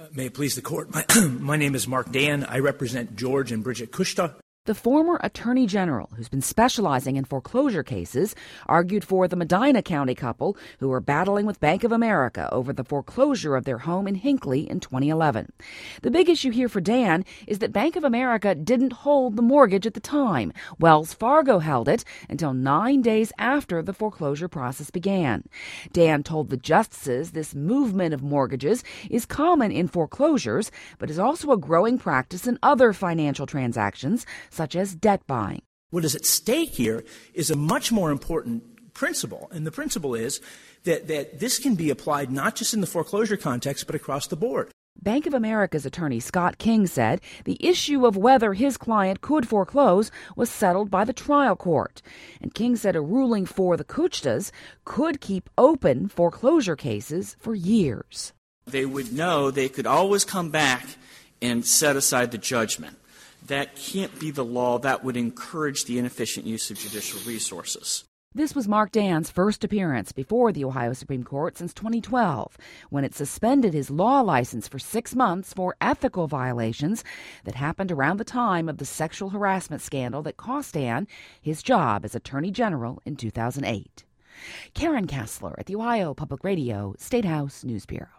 May it please the court. My name is Mark Dan. I represent George and Bridget Kushta. The former attorney general, who's been specializing in foreclosure cases, argued for the Medina County couple who were battling with Bank of America over the foreclosure of their home in Hinckley in 2011. The big issue here for Dan is that Bank of America didn't hold the mortgage at the time. Wells Fargo held it until 9 days after the foreclosure process began. Dan told the justices this movement of mortgages is common in foreclosures, but is also a growing practice in other financial transactions, such as debt buying. What is at stake here is a much more important principle, and the principle is that this can be applied not just in the foreclosure context, but across the board. Bank of America's attorney Scott King said the issue of whether his client could foreclose was settled by the trial court. And King said a ruling for the Kuchtas could keep open foreclosure cases for years. They would know they could always come back and set aside the judgment. That can't be the law. That would encourage the inefficient use of judicial resources. This was Mark Dan's first appearance before the Ohio Supreme Court since 2012, when it suspended his law license for 6 months for ethical violations that happened around the time of the sexual harassment scandal that cost Dan his job as Attorney General in 2008. Karen Kassler at the Ohio Public Radio State House News Bureau.